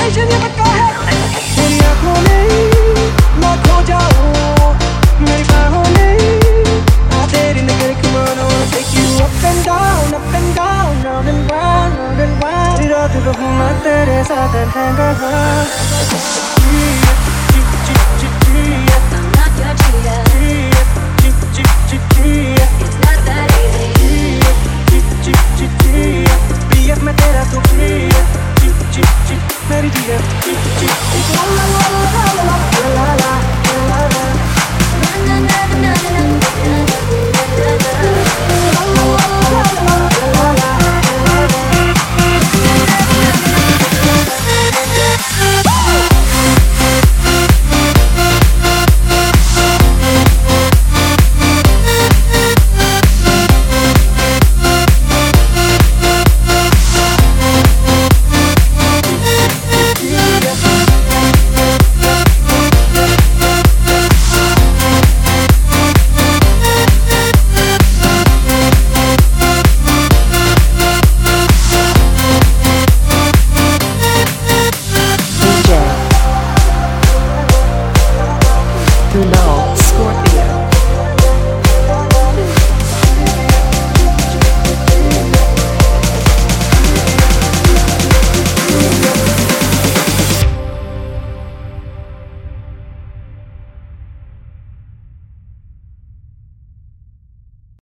Destination ये पक्का है। तेरी आंखों में मैं खो जाऊं, मेरी बाहों में आ तेरी नजर की मानो। Take you up and down, round and round, round and round। तेरी रात रहूं मैं तेरे साथ and hang around। I'm not your cheater. It's not that easy. BF मैं तेरा तू मेरी BF। La la la la la la la la la la। Na na na na na na na na na na। To know